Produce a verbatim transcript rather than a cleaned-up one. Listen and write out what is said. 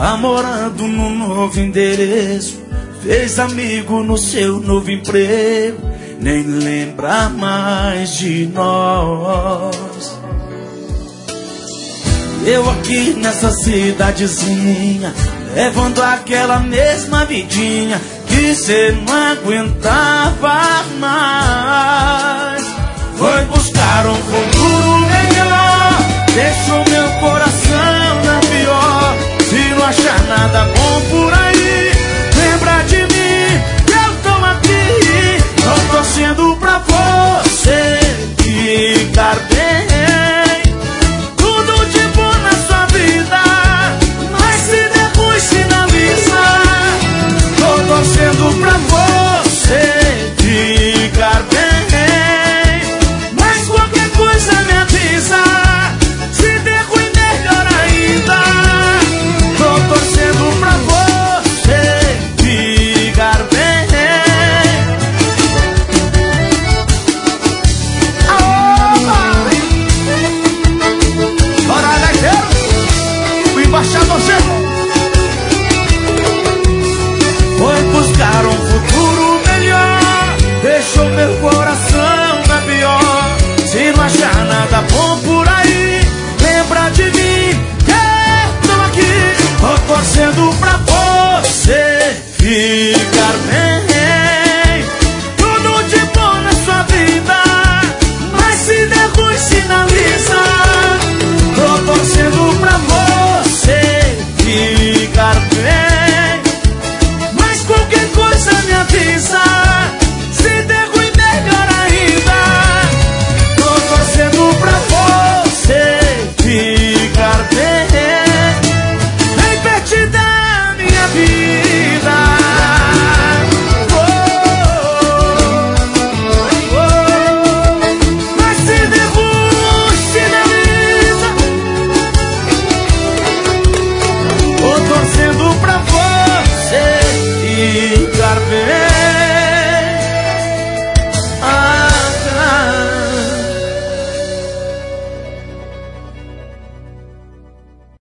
tá morando no novo endereço, fez amigo no seu novo emprego, nem lembra mais de nós. Eu aqui nessa cidadezinha, levando aquela mesma vidinha que cê não aguentava